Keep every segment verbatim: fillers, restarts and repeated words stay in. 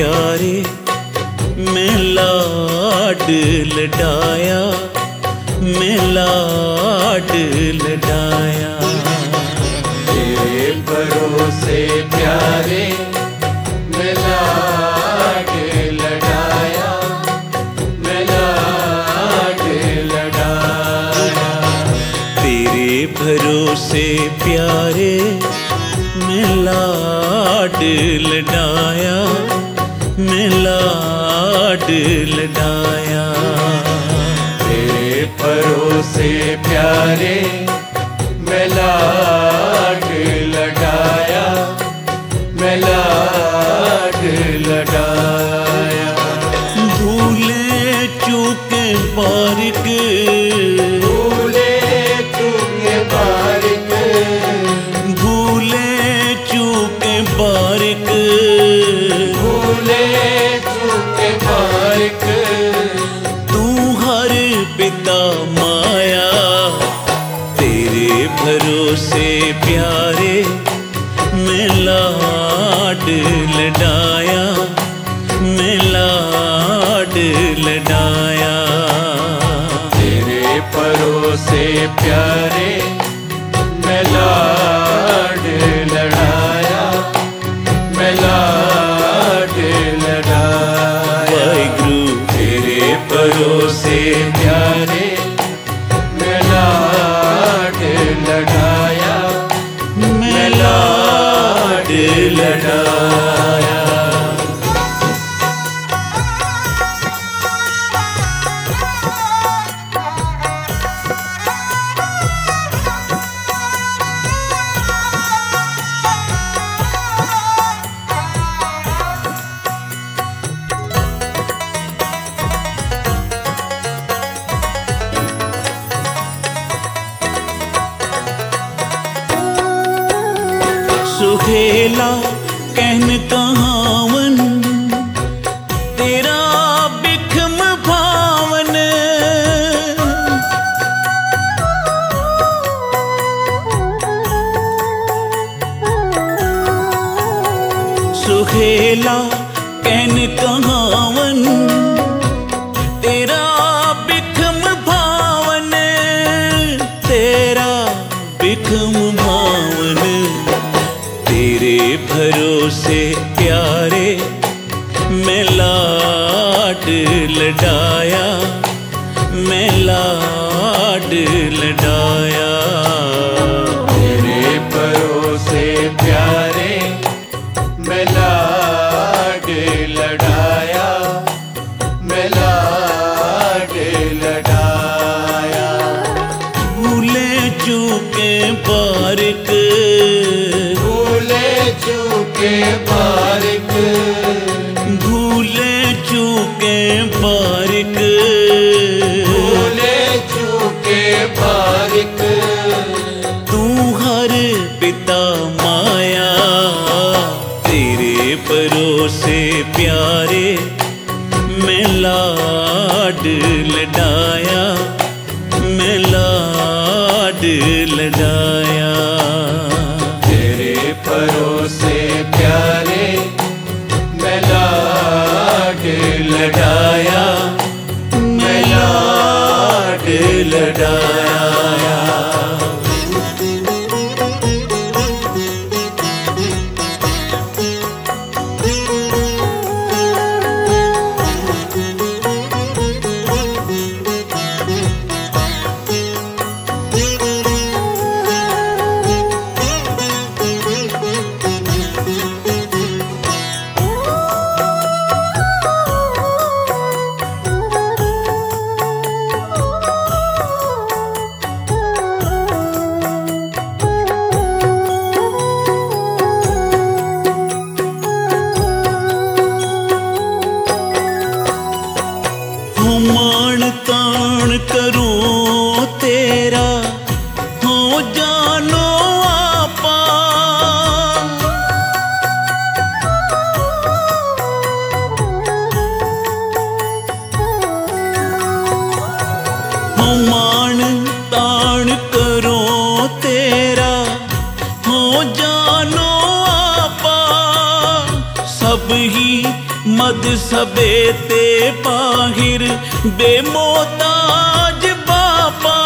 प्यारे मैं लाड लडाया, मैं लाड लडाया। तेरे भरोसे प्यारे मैं लाड लडाया, मैं लाड लडाया। तेरे भरोसे प्यारे मैं लाड लडाया, मैं लाड लडाया। तेरे भरोसे प्यारे मैं लाड लडाया, मैं लाड लडाया। भूले चूके बारिक, भूले चूके बारिक, भूले चूके बारिक, भूले चूके बारिक। तू हर पिता माया। तेरे भरोसे प्यारे मैं लाड लडाया, मैं लाड लडाया। तेरे भरोसे प्यारे मैं लाड लडाया, मैं लाड लडाया। वाहिगुरु तेरे भरोसे प्यारे मैं लाड लडाया, मैं लाड लडाया। सुहेला कहन कहावन, तेरा बिखम भावन। सुहेला कहन कहावन, तेरा बिखम भावन, तेरा बिखम भावन। तेरे भरोसे प्यारे मैं लाड लडाया, मैं लाड लडाया। तेरे भरोसे प्यारे मैं लाड लडाया, मैं लाड लडाया। भूले चूके बारिक, भूले चूके बारिक, भूले चूके बारिक, भूले चूके बारिक। तू हर पिता माया। तेरे भरोसे प्यारे मैं लाड लडाया, मैं लाड लडाया। तेरे भरोसे प्यारे मैं लाड लडाया, मैं लाड लडाया। मद सबेते बाहिर बेमोताज बापा,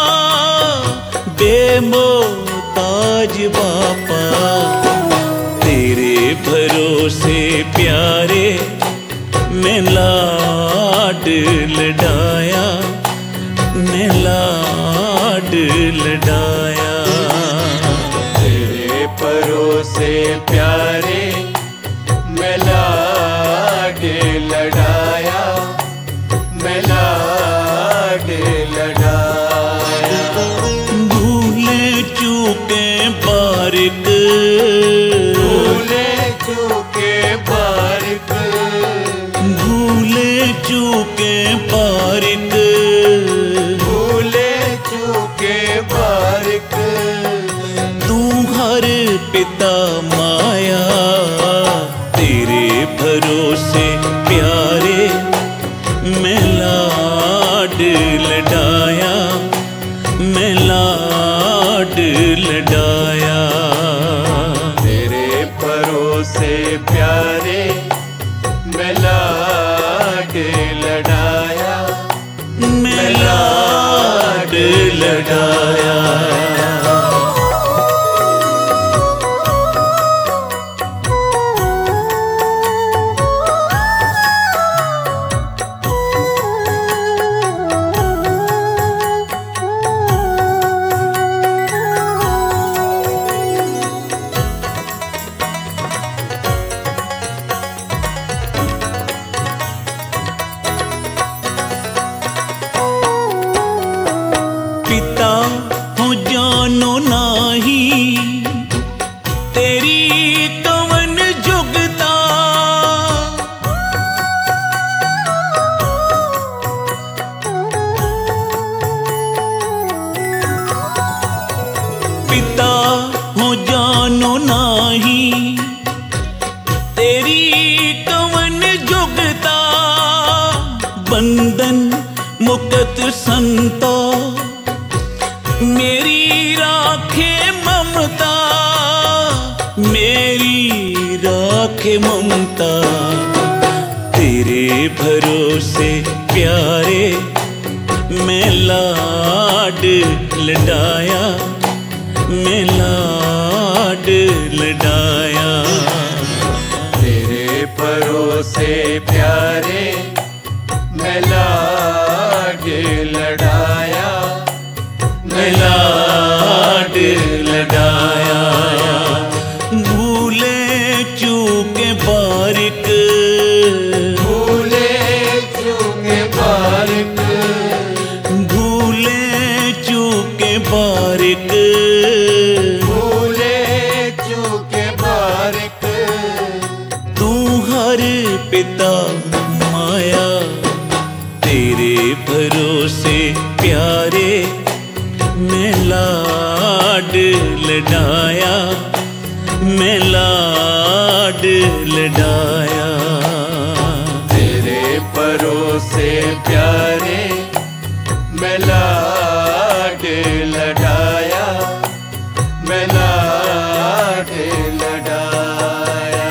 बेमोताज बापा। तेरे भरोसे प्यारे मैं लाड लडाया, मैं लाड लडाया। तेरे भरोसे प्यारे मैं लाड लडाया, मैं लाड लडाया। भूले चूके बारिक, भूले चूके बारिक, भूले चूके बारिक, भूले चूके बारिक। तू हर पिता माया, तेरे भरोसे प्यारे मैं लाड लडाया, मैं लाड लडाया। तेरे भरोसे प्यारे मैं लाड लडाया, मैं लाड लडाया। पिता हो जानो नाही, तेरी कवन जुगता। पिता हो जानो नाही, तेरी कवन जुगता। बंधन मुक्त संतो मेरी राखे ममता, मेरी राखे ममता। तेरे भरोसे प्यारे मैं लाड लडाया, मैं लाड लडाया। तेरे भरोसे प्यारे मैं लाड लडाया, मैं लाड लडाया। भूले चूके बारिक, भूले चूके बारिक, भूले चूके बारिक, भूले चूके बारिक। तू हर पिता माया, तेरे भरोसे प्यारे मैं लाड लडाया, मैं लाड लडाया। तेरे भरोसे प्यारे मैं लाड लडाया, मैं लाड लडाया।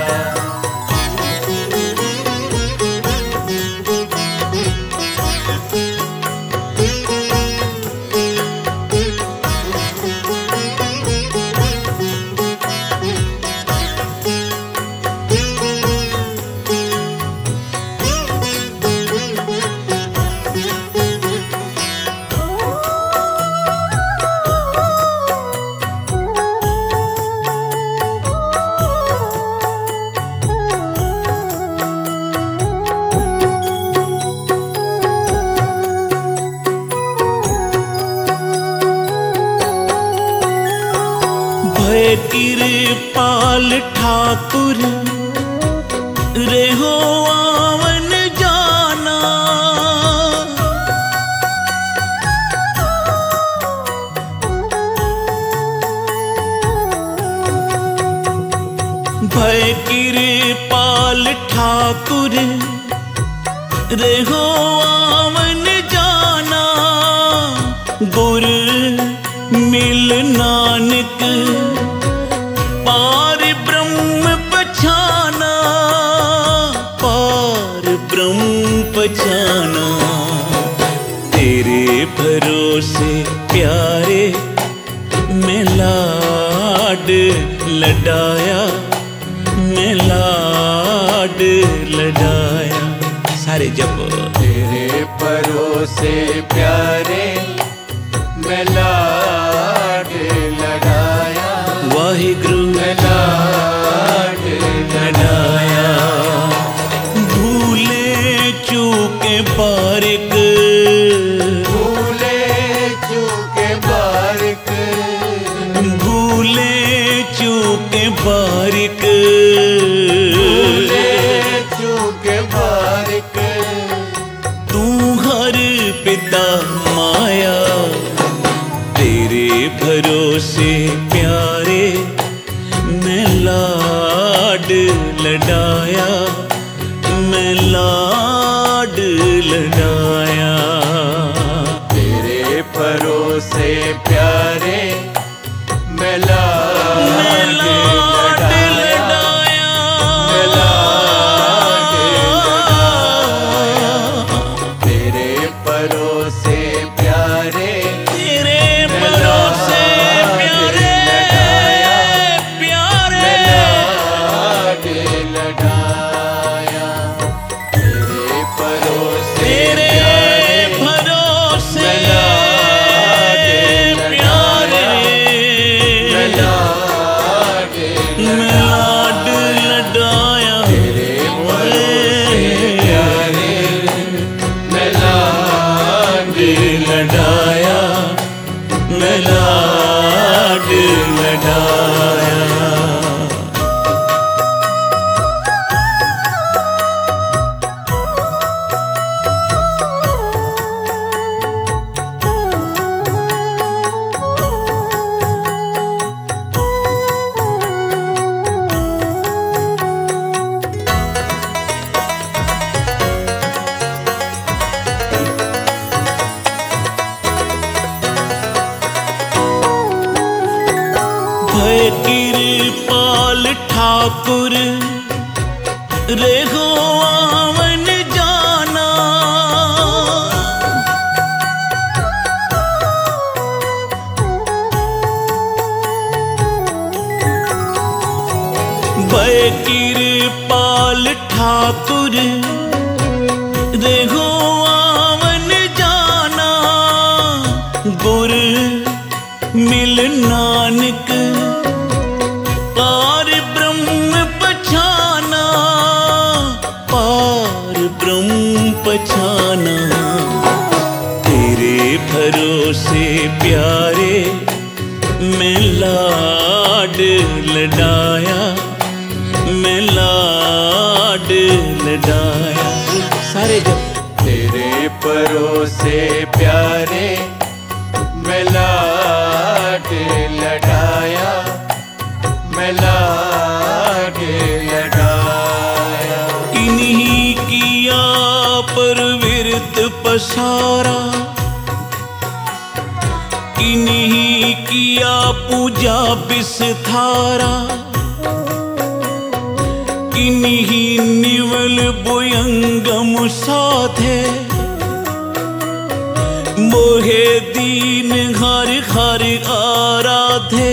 भय कृपाल ठाकुर रेहो आवन जाना। भय कृपाल ठाकुर रेहो आवन जाना। गुर मिल नानक पार ब्रह्म पछाना, पार ब्रह्म पहचाना। तेरे भरोसे प्यारे मैं लाड लडाया, मैं लाड लडाया। सारे जप। तेरे भरोसे प्यारे मैं लाड लडाया, वाहिगुरु मैं लाड लडाया। भूले चूके बारिक, भूले चूके बारिक, भूले चूके बारिक, भूले चूके बारिक। तू हर पिता माया, तेरे भरोसे प्यारे मैं लाड लडाया, मैं लाड लडाया। तेरे भरोसे प्यारे मैं लाड मैं लाड लडाया, लडाया, मैं लाड लडाया। तेरे भरोसे प्यारे तेरे भरोसे प्यारे प्यारे मैं लाड लडाया। तेरे भरोसे तेरे भरोसे प्यारे मैं लाड मैं लाड लडाया। तेरे भरोसे प्यारे मैं लाड लडाया, मैं लाड लडाया। भय कृपाल ठाकुर रेहो आवन जाना। भय कृपाल ठाकुर रेहो आवन जाना। गुर मिल नानक पार ब्रह्म पहचाना, पार ब्रह्म पहचाना। तेरे भरोसे प्यारे मैं लाड लडाया, मैं लाड लडाया। सारे जप। तेरे भरोसे प्यारे मैं लाड लडाया, मैं लाड लडाया। इन्हीं किया परविरत पसारा, इन्हीं किया पूजा बिसथारा। इन्हीं निवल बुयंगम साधे, मोहे दीन हर हर आराधे।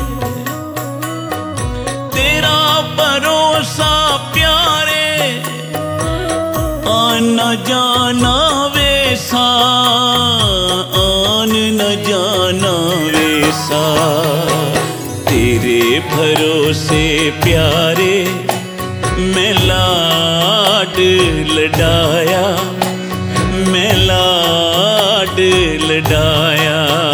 तेरा भरोसा प्यारे आन न जाना वैसा, आन न जाना वैसा। तेरे भरोसे प्यारे मैं लाड लडाया, मैं लाड लडाया।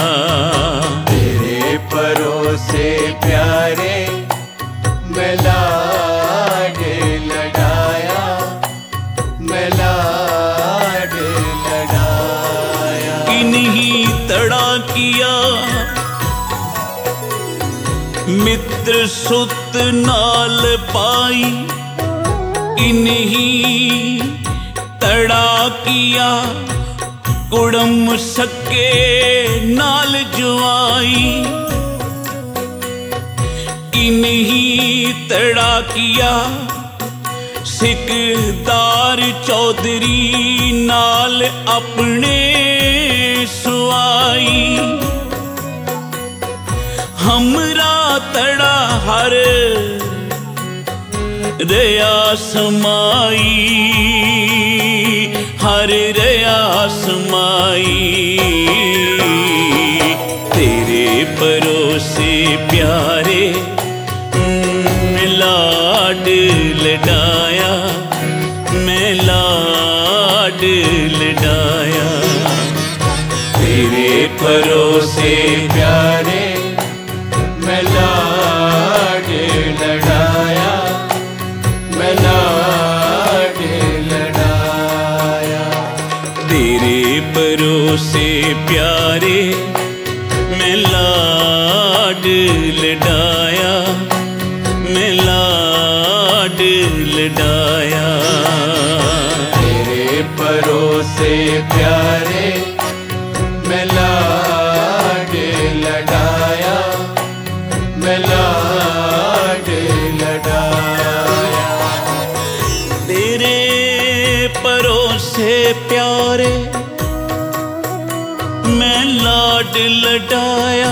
तेरे भरोसे प्यारे मैं लाड लडाया, मैं लाड लडाया। इन्हीं तड़ा किया मित्र सुत नाल पाई, इन्हीं तड़ा किया कुड़म सके नाल जुआई। इन्हीं तड़ा किया सिकदार चौधरी नाल अपने सुआई, हमरा तड़ा हर रया समाई, हर रया समाई। तेरे भरोसे प्यारे लाड लडाया, मैं लाड लडाया। तेरे भरोसे प्यारे मैं लाड लडाया, मैं लाड लडाया। तेरे भरोसे प्यारे मैं लाड लडाया, मैं लाड लडाया। तेरे भरोसे प्यारे मैं लाड लडाया, मैं लाड लडाया। तेरे भरोसे प्यारे मैं लाड लडाया,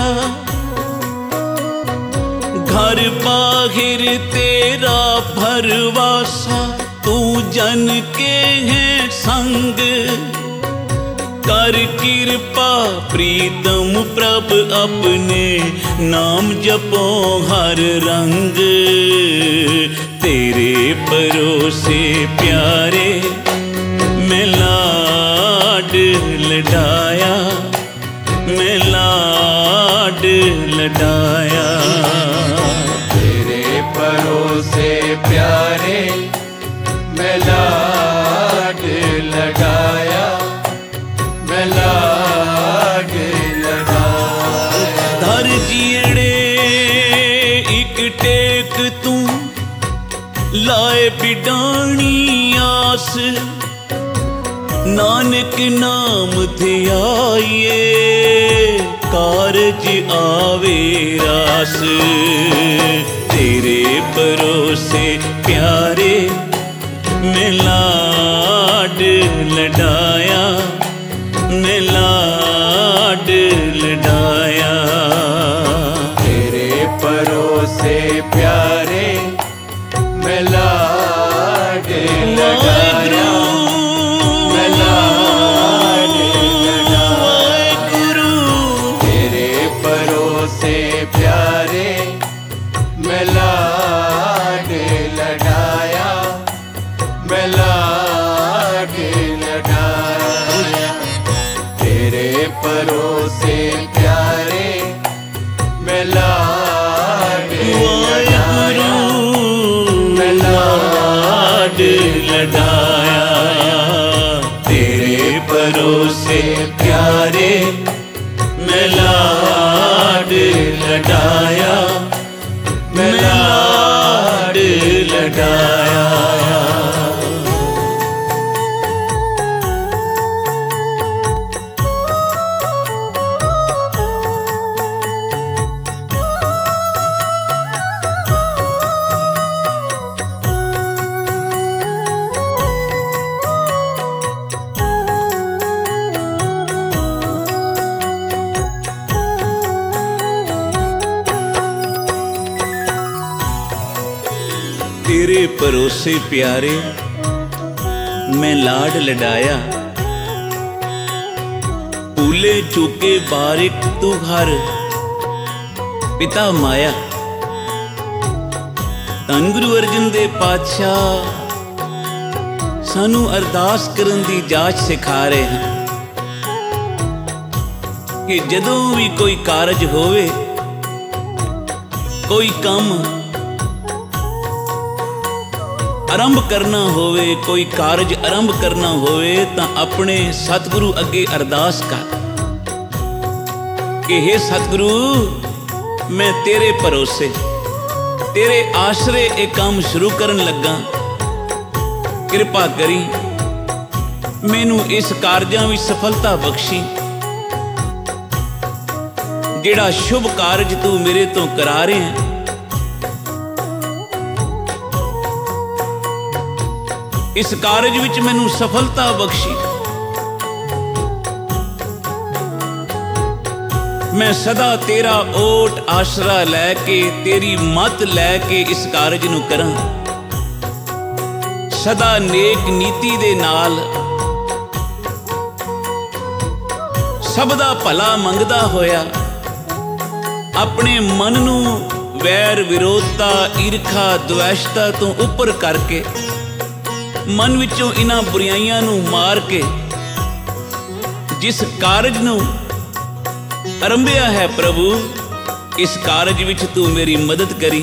घर बाहिर तेरा भरवासा, तू जन के है संग। कर कृपा प्रीतम प्रभ अपने, नाम जपो हर रंग। तेरे भरोसे प्यारे मैं लाड लडाया, मैं लाड लडाया। तेरे भरोसे प्यारे मैं लाड लडाया, मैं लाड लडाया। धर जीड़े एक टेक तू लाए बिडानी आस, नानक नाम ध्याइए कारज आवे रास। तेरे भरोसे प्यारे मैं लाड लडाया, मैं लाड लडाया। तेरे भरोसे प्यारे मैं लाड लडाया, मैं लाड लडाया। तेरे भरोसे प्यारे मैं लाड लडाया, मैं लाड लडाया। तेरे भरोसे प्यारे मैं लाड लडाया, मैं लाड लडाया। तेरे भरोसे प्यारे मैं लाड लडाया, मैं लाड लडाया। तेरे भरोसे प्यारे मैं लाड लडाया, भूले चूके बारिक तू घर पिता माया। धन गुरु अर्जन दे पातशाह सानू अरदास करन दी जाच सिखा रहे हैं कि जदों भी कोई कारज होवे, कोई काम आरंभ करना होवे, कोई कारज आरंभ करना होवे तां अपने सतगुरु अगे अरदास कर कि हे सतगुरु मैं तेरे भरोसे तेरे आसरे एक काम शुरू करन लगा, कृपा करी मैनू इस कारजां विच सफलता बख्शी। जेड़ा शुभ कारज तू मेरे तो करा रहे हैं, इस कारज विच मैनू सफलता बख्शी। मैं सदा तेरा ओट आसरा लैके तेरी मत लैके इस कारज नू करां। सदा नेक नीति दे नाल सब दा भला मंगदा होया अपने मन नू वैर विरोधता ईरखा द्वेषता तो उपर करके मन विचों इन्हां बुराइयां नू मार के जिस कारज नू आरंभिया है प्रभु, इस कारज विच तू मेरी मदद करी।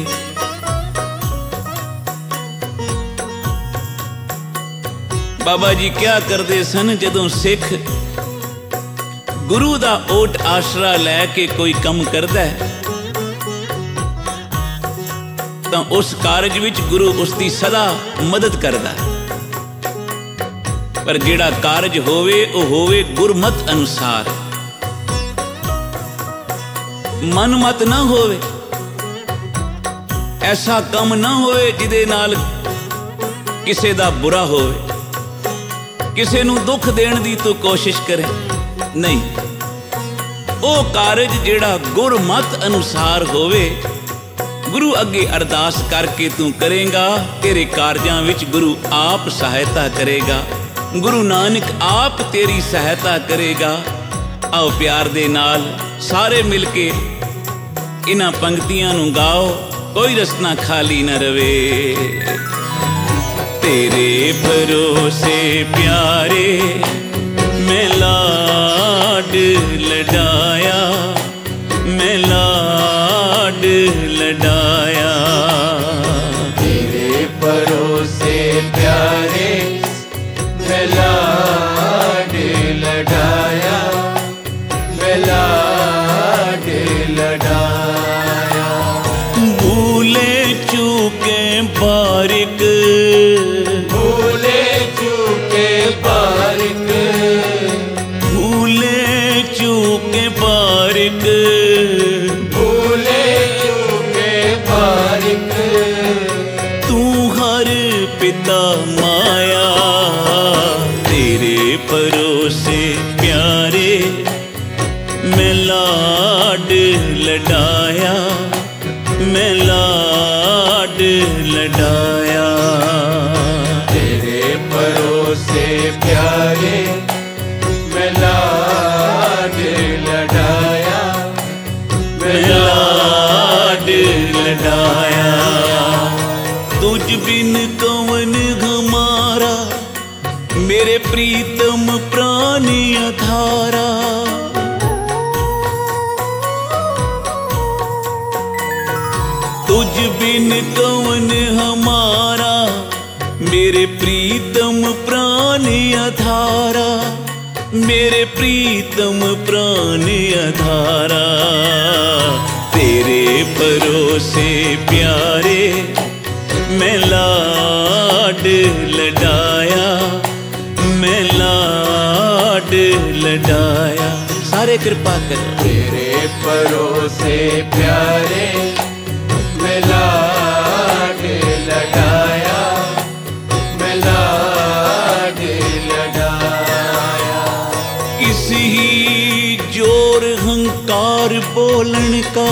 बाबा जी क्या करते सन जदों सिख गुरु दा ओट आसरा लैके कोई कम करदा है तां उस कारज विच गुरु उसकी सदा मदद करदा है। पर जिहड़ा कारज होवे वो होवे गुरमत अनुसार, मन मत ना होवे। ऐसा कम ना होवे जिदे नाल किसे दा बुरा होवे, किसे नू दुख देण दी तू कोशिश करे। नहीं, ओ कारज जिहड़ा गुरमत अनुसार होवे, गुरु अगे अरदास करके तू करेगा, तेरे कारजां विच गुरु आप सहायता करेगा। गुरु नानक आप तेरी सहायता करेगा। आओ प्यार दे नाल सारे मिल के इन्हां पंक्तियां नू गाओ, कोई रसना खाली न रवे। तेरे भरोसे प्यारे मैं लाड लडाया, मैं लाड लडाया। तेरे भरोसे प्यारे मैं लाड लडाया, मैं लाड लडाया। भूले चूके बारिक, भूले चूके बारिक, भूले चूके बारिक, भूले चूके बारिक। तू हर पिता माया, तेरे भरोसे प्यारे मैं लाड लडाया, मैं लाड लडाया। तेरे भरोसे प्यारे मैं लाड लडाया, मैं मैं लाड लडाया। तुझ बिन कवन हमारा, मेरे प्रीतम प्राण अधारा। तुझ बिन कवन हमारा, मेरे प्रीतम प्राण अधारा, मेरे प्रीतम प्राण अधारा। तेरे भरोसे प्यारे मैं लाड लडाया, मैं लाड लडाया। सारे कृपा करो। तेरे भरोसे प्यारे मैं लाड लडाया, मैं लाड लडाया। किसी ही जोर हंकार बोलन का,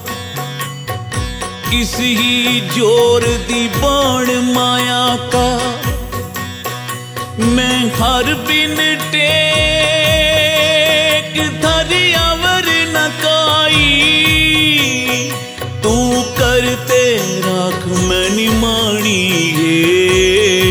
किसी ही जोर दी बाण माया का, मैं हर बिन टेक धरि अवर न काई। तू करते राख मैनी माणी है।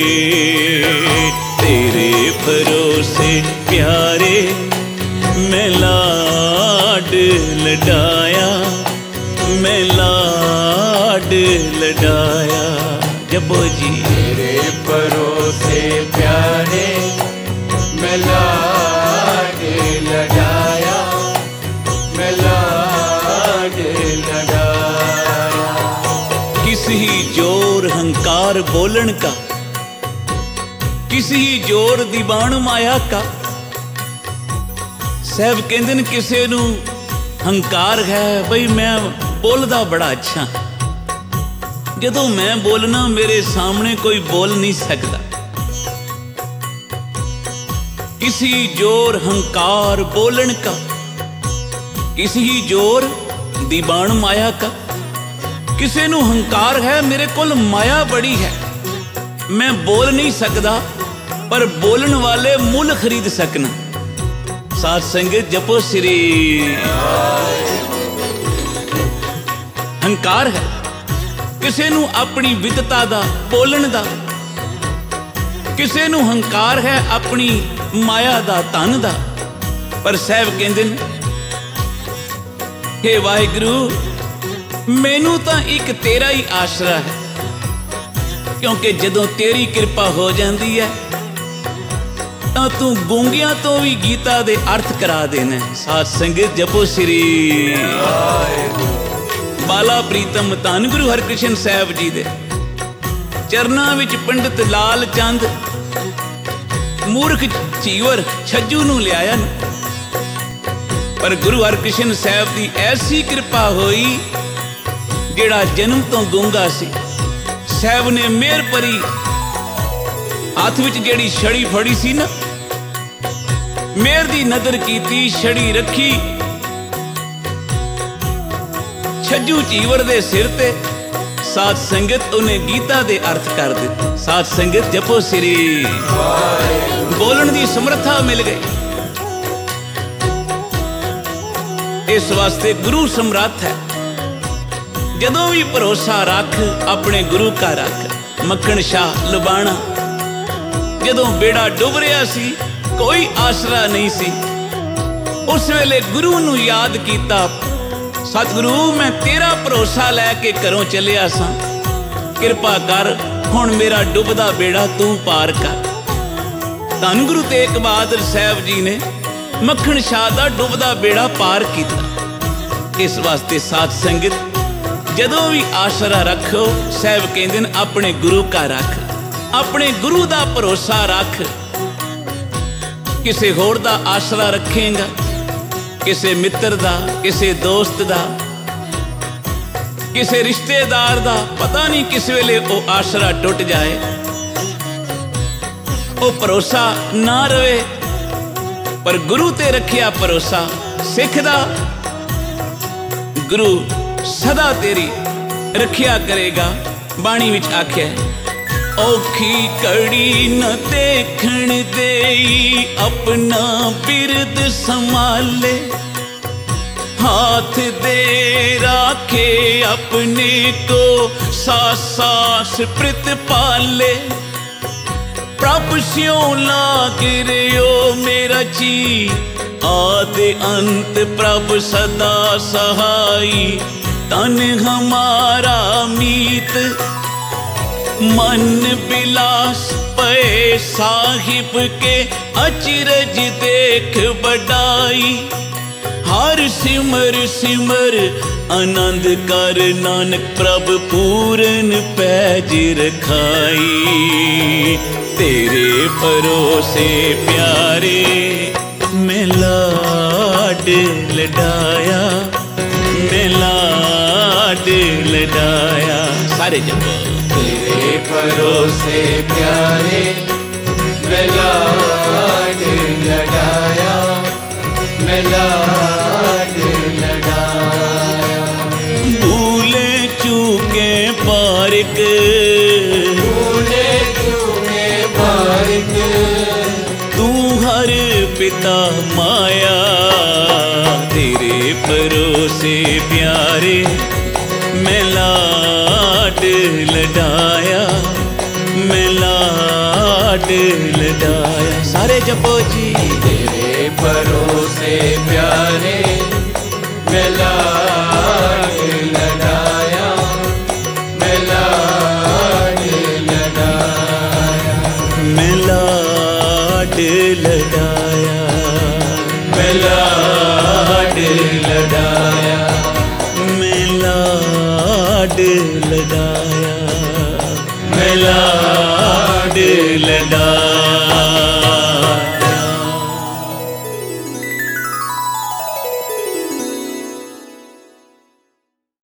तेरे भरोसे प्यारे मैं लाड लडाया, मैं लाड लडाया। जपो जी। तेरे भरोसे प्यारे मैं लाड लडाया, मैं लाड लडाया। किसी ही जोर हंकार बोलन का, किसी ही जोर दीवान माया का। साहब कहते हैं किसी नू हंकार है बई मैं बोलदा बड़ा अच्छा, जदों मैं बोलना मेरे सामने कोई बोल नहीं सकता। किसी जोर हंकार बोलन का, किसी ही जोर दीवान माया का। किसी नू हंकार है मेरे कोल माया बड़ी है, मैं बोल नहीं सकता पर बोलन वाले मुल खरीद सकना। साध संगत जपो श्री। हंकार है किसी नू अपनी विदता दा बोलन दा, किसी नू हंकार है अपनी माया दा धन दा। पर साहब कहंदे ने हे वाहिगुरू मैनू तां एक तेरा ही आसरा है, क्योंकि जदों तेरी कृपा हो जाती है तां तू गूंगियां तो भी गीता दे अर्थ करा देना। साध संगत जपो श्री। बाला प्रीतम धन गुरु हरकृष्ण साहब जी दे चरनां विच पंडित लाल चंद मूर्ख चीवर छज्जू नूं लियाया न। पर गुरु हरकृष्ण साहब की ऐसी कृपा हुई, जिहड़ा जन्म तो गूंगा सी, साहब ने मेहर परी हाथ विच जिहड़ी छड़ी फड़ी सी ना, मेहर दी नदर कीती, छड़ी रखी छज्जू चीवर दे सिर ते। साध संगत उन्हें गीता दे अर्थ कर दिते। साध संगत जपो श्री। बोलन दी समर्था मिल गई। इस वास्ते गुरु समर्थ है। जदों भी भरोसा रख अपने गुरु का रख। मक्खन शाह लुबाना जदों बेड़ा डुब रहा सी, कोई आसरा नहीं सी, उस वेले गुरु नूं याद कीता, सतगुरु मैं तेरा भरोसा लैके घरों चलिया सा, कृपा कर हुण मेरा डुबदा बेड़ा तू पार कर। धन गुरु तेग बहादुर साहब जी ने मक्खन शाह दा डुबदा बेड़ा पार किया। इस वास्ते साध संगत जदों भी आसरा रखो, साहब कहंदे ने अपने गुरु का रख, अपने गुरु दा भरोसा रख। किसी होर दा आसरा रखेगा, किसी मित्र दा, किसी दोस्त दा, किसी रिश्तेदार दा, पता नहीं किस वेले वो आसरा टुट जाए, वो भरोसा ना रहे। पर गुरु ते रखिया भरोसा सिख दा, गुरु सदा तेरी रखिया करेगा। बाणी विच आख्या औखी कड़ी न देखण देई, अपना बिरद संभाले, हाथ दे राखे अपने को, सास सास प्रित पाले। प्रभ स्यों लाग रयो मेरा जी, आदि अंत प्रभ सदा सहाई। तन हमारा मीत मन बिलास पे, साहिब के अचरज देख बढ़ाई। हर सिमर सिमर आनंद कर, नानक प्रभ पूरन पैज रखाई। तेरे भरोसे प्यारे मैं लाड लडाया, मैं लाड लडाया। सारे जब तेरे भरोसे प्यारे मैं लाड लडाया, मैं लाड लडाया। भूले चूके पारिक, भूले चूके पारिक, तू हर पिता माया। तेरे भरोसे प्यारे मैं लाड लडाया, मैं लाड लडाया। सारे जपो जी। तेरे भरोसे प्यारे मैं लाड लडाया, मैं लाड लडाया, मैं लाड लडाया, मैं लाड लडाया, मैं लाड लडाया, मैं लाड लडाया।